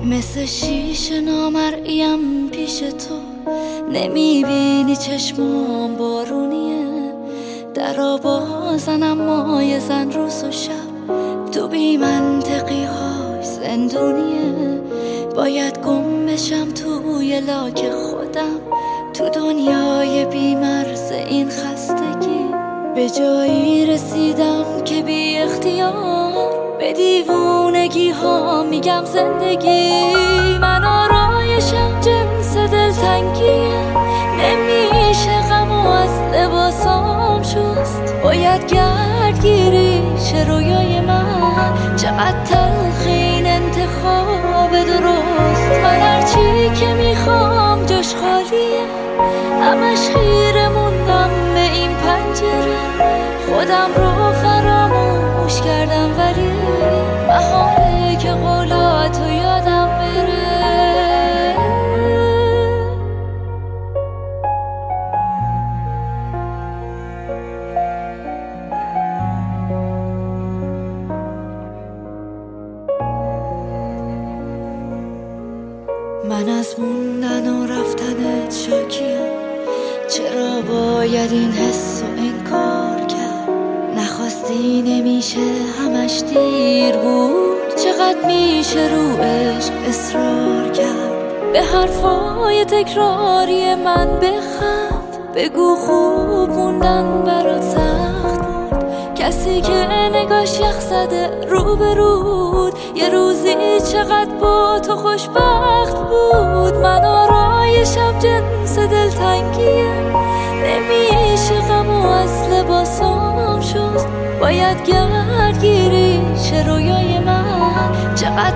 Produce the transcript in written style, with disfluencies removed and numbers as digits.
مثل شیشه نامرئیم پیش تو، نمیبینی چشمام بارونیه. درا بازنم مایه زن روز و شب، تو بی منطقی های زندونیه. باید گم بشم توی لاک خودم، تو دنیای بی مرز این خستگی. به جایی رسیدم که بی اختیار به دیوونگی ها میگم زندگی. من آرایشم جنس دلتنگیه، نمیشه غمو از لباسام شست. باید گردگیری شه رویای من، چقدر تلخ این انتخاب درست. من هرچی که میخوام جاش خالیه، همش خیره موندم به این پنجره. خودم رو فراموش کردم ولی محاله که قولاتو یادم بره. من از موندن و رفتنت شاکیم، چرا باید این حس و این کار کرد؟ نخواستی نمیشه همش دیر بود، چقدر میشه رو عشق اصرار کرد؟ به حرفای تکراری من بخند، بگو خوب موندن برات سخت بود. کسی که نگاش یخ زده رو به رود، یه روزی چقدر با تو خوشبخت بود. من آرایشم جنس دلتنگیه، نمیشه غمو از لباسام شست. باید گردگیری شه رویای من، چقدر